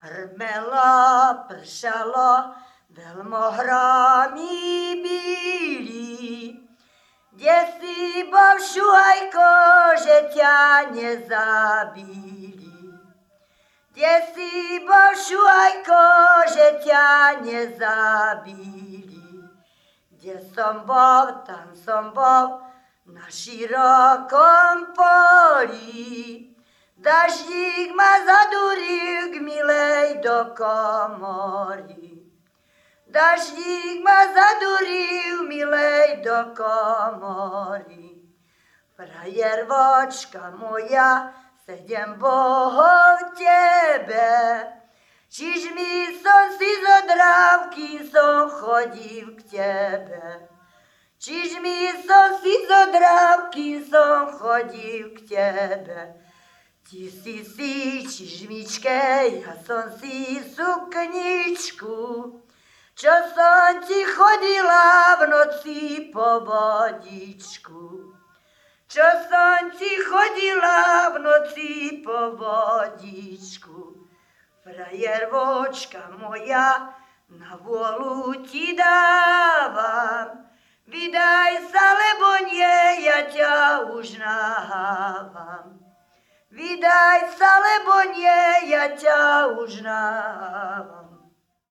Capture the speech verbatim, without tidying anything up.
Hrmelo, pršalo, veľmohromy bíli. Kde si bol, šuhajko, že ťa nezabíli? Kde si bol, šuhajko, že ťa nezabíli? Kde som bol, tam som bol, na širokom poli. Daždík ma zadúril k milej do komory. Daždík ma zadúril milej do komory. Frajervočka moja, sedem bohov tebe. Čiž mi som si zodral, kým som chodil k tebe. Čiž mi som si zodral, kým som chodil k tebe. Ty si si čižmičke, ja som si sukničku, čo som ti chodila v noci po vodičku. Čo som ti chodila v noci po vodičku. Frajervočka moja, na vôľu ti dávam. Vydaj sa, lebo nie, ja ťa už nahávam. Vydaj sa, lebo nie, ja ťa už nahávam.